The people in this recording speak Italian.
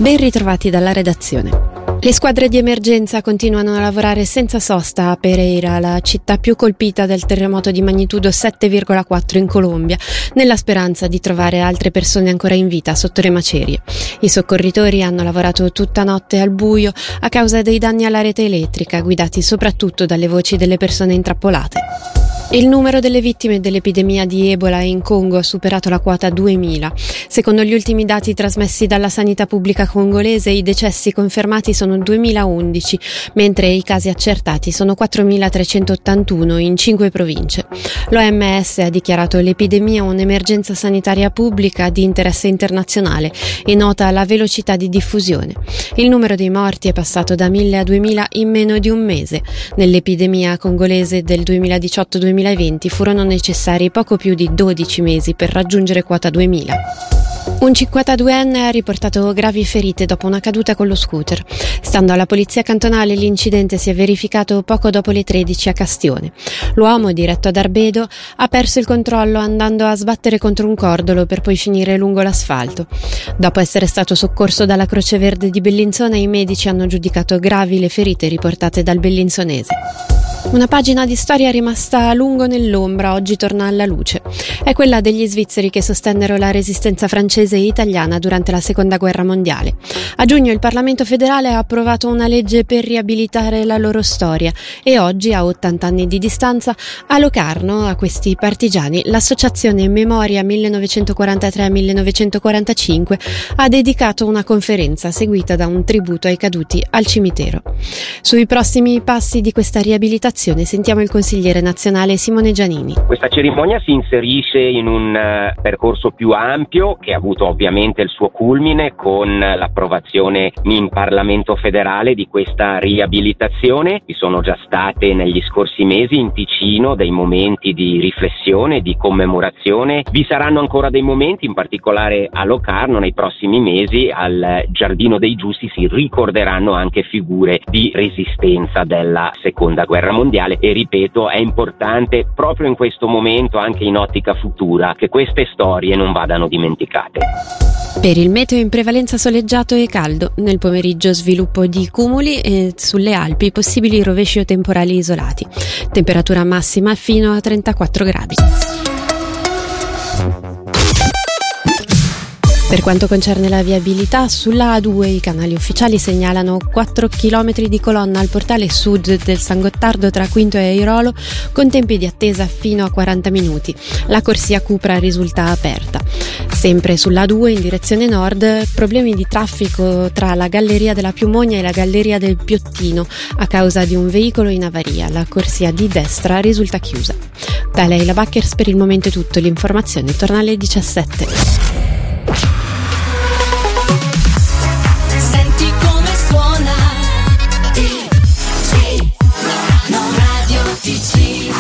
Ben ritrovati dalla redazione. Le squadre di emergenza continuano a lavorare senza sosta a Pereira, la città più colpita dal terremoto di magnitudo 7,4 in Colombia, nella speranza di trovare altre persone ancora in vita sotto le macerie. I soccorritori hanno lavorato tutta notte al buio a causa dei danni alla rete elettrica, guidati soprattutto dalle voci delle persone intrappolate. Il numero delle vittime dell'epidemia di Ebola in Congo ha superato la quota 2000. Secondo gli ultimi dati trasmessi dalla sanità pubblica congolese, i decessi confermati sono 2011, mentre i casi accertati sono 4.381 in 5 province. L'OMS ha dichiarato l'epidemia un'emergenza sanitaria pubblica di interesse internazionale e nota la velocità di diffusione. Il numero dei morti è passato da 1.000 a 2.000 in meno di un mese. Nell'epidemia congolese del 2018-2020 furono necessari poco più di 12 mesi per raggiungere quota 2000. Un 52enne ha riportato gravi ferite dopo una caduta con lo scooter. Stando alla polizia cantonale, l'incidente si è verificato poco dopo le 13 a Castione. L'uomo, diretto ad Arbedo, ha perso il controllo andando a sbattere contro un cordolo per poi finire lungo l'asfalto. Dopo essere stato soccorso dalla Croce Verde di Bellinzona, i medici hanno giudicato gravi le ferite riportate dal bellinzonese. Una pagina di storia rimasta a lungo nell'ombra oggi torna alla luce. È quella degli svizzeri che sostennero la resistenza francese e italiana durante la Seconda Guerra Mondiale. A giugno il Parlamento federale ha approvato una legge per riabilitare la loro storia e oggi, a 80 anni di distanza, a Locarno, a questi partigiani, l'associazione Memoria 1943-1945 ha dedicato una conferenza seguita da un tributo ai caduti al cimitero. Sui prossimi passi di questa riabilitazione sentiamo il consigliere nazionale Simone Giannini. Questa cerimonia si inserisce in un percorso più ampio che ha avuto ovviamente il suo culmine con l'approvazione in Parlamento federale di questa riabilitazione. Vi sono già state negli scorsi mesi in Ticino dei momenti di riflessione, di commemorazione. Vi saranno ancora dei momenti, in particolare a Locarno nei prossimi mesi al Giardino dei Giusti si ricorderanno anche figure di resistenza della Seconda Guerra Mondiale e ripeto, è importante proprio in questo momento, anche in ottica futura, che queste storie non vadano dimenticate. Per il meteo in prevalenza soleggiato e caldo, nel pomeriggio sviluppo di cumuli e sulle Alpi possibili rovesci o temporali isolati. Temperatura massima fino a 34 gradi. Per quanto concerne la viabilità, sulla A2 i canali ufficiali segnalano 4 km di colonna al portale sud del San Gottardo tra Quinto e Airolo, con tempi di attesa fino a 40 minuti. La corsia Cupra risulta aperta. Sempre sulla A2 in direzione nord, problemi di traffico tra la Galleria della Piumogna e la Galleria del Piottino a causa di un veicolo in avaria. La corsia di destra risulta chiusa. Da Leila Backers per il momento è tutto. L'informazione torna alle 17.